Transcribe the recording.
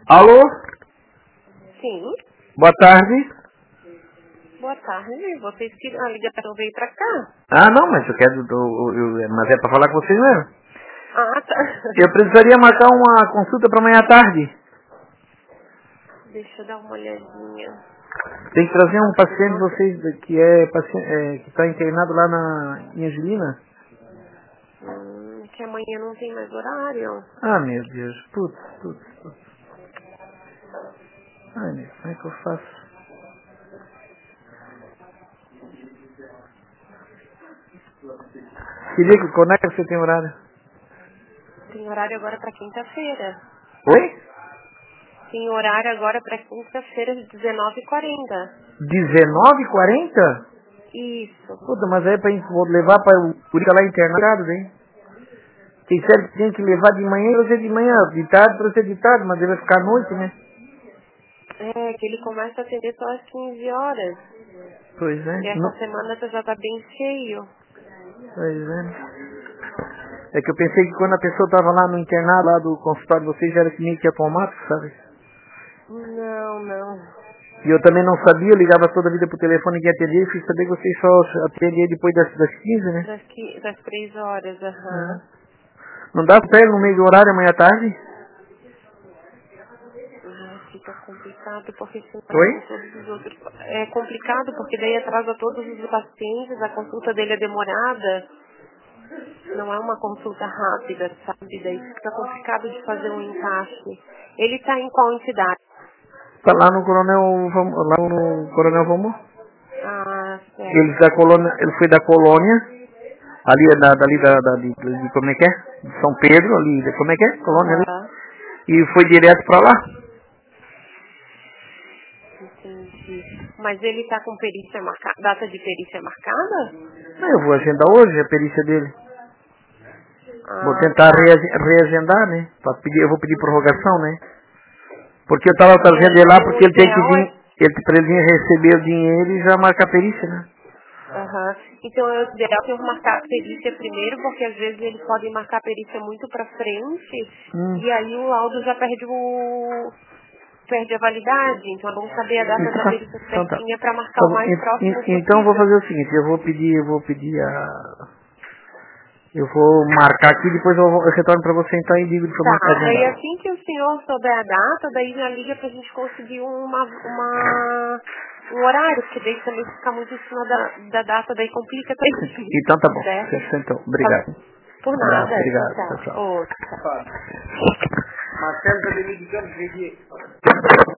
Alô? Sim. Boa tarde. Boa tarde. Vocês que a ligação veio pra cá? Ah, não, mas eu quero... mas é pra falar com vocês mesmo. Ah, tá. Eu precisaria marcar uma consulta pra amanhã à tarde. Deixa eu dar uma olhadinha. Tem que trazer um paciente de vocês que que está internado lá em Angelina. Que amanhã não tem mais horário. Ah, meu Deus. Putz. Ai, meu, como é que eu faço? Queria, quando é que você tem horário? Tem horário agora pra quinta-feira. Oi? Tem horário agora pra quinta-feira às 19h40. 19h40? Isso. Puta, mas aí vou levar para o Curica lá internado, hein? Tem certo que tem que levar de manhã pra ser de manhã, de tarde pra ser de tarde, mas ele vai ficar à noite, né? É, que ele começa a atender só às 15 horas. Pois é. E essa semana já tá bem cheio. Pois é. É que eu pensei que quando a pessoa tava lá no internado, lá do consultório de vocês, era que meio que automático, sabe? Não. E eu também não sabia, eu ligava toda a vida pro telefone que atendia e fui saber que vocês só atendiam depois das 15, né? Das 3 horas, aham. Não dá pra ele no meio do horário amanhã à tarde? Fica complicado porque senão Oi? todos os outros. É complicado porque daí atrasa todos os pacientes, a consulta dele é demorada, não é uma consulta rápida, sabe? Daí fica complicado de fazer um encaixe. Ele tá em qual entidade? Tá lá no Coronel Vamos. Ah, Ele, certo. ele foi da colônia, ali de como é que é? De São Pedro, ali, como é que é? Colônia ali. Aham, E foi direto pra lá. entendi. Mas ele tá com perícia marcada, data de perícia marcada? Eu vou agendar hoje a perícia dele. Vou Ah, tentar tá. reagendar, né? Eu vou pedir prorrogação, né? Porque eu tava trazendo ele lá O porque ele tem que ideal é. vir, pra ele vir receber o dinheiro e já marcar a perícia, né? Aham. Então é ideal que eu marcar a perícia primeiro, porque às vezes eles podem marcar a perícia muito pra frente e aí o laudo já perde a validade. Então é bom saber a data da perícia Então tá. certinha pra marcar Tá o bom. mais próximo Então eu vou possível. fazer o seguinte, eu vou marcar aqui, depois eu retorno pra você então e digo pra marcar Tá, daí agendado. assim que o senhor souber a data, daí já liga pra gente conseguir um horário, porque daí também ficar muito em cima da data, daí complica também. Então tá bom. Certo? Fechou então. Tá. Obrigado. Por Abraço, nada. obrigado. Tchau, Tchau. tchau. Outro. Marcelo, tá me ligando,